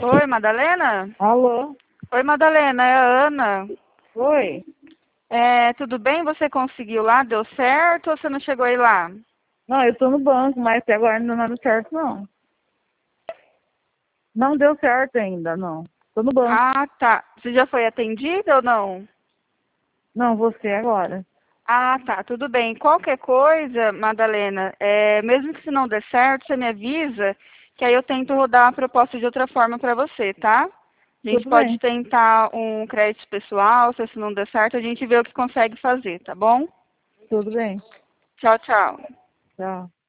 Oi, Madalena? Alô? Oi, Madalena, é a Ana. Oi? Tudo bem? Você conseguiu lá? Deu certo ou você não chegou aí lá? Não, eu tô no banco, mas até agora ainda não deu certo, não. Não deu certo ainda, não. Tô no banco. Ah, tá. Você já foi atendida ou não? Não, você agora. Ah, tá. Tudo bem. Qualquer coisa, Madalena, mesmo que se não der certo, você me avisa que aí eu tento rodar a proposta de outra forma para você, tá? A gente Tudo pode bem, tentar um crédito pessoal, se isso não der certo, a gente vê o que consegue fazer, tá bom? tudo bem. Tchau, tchau. Tchau.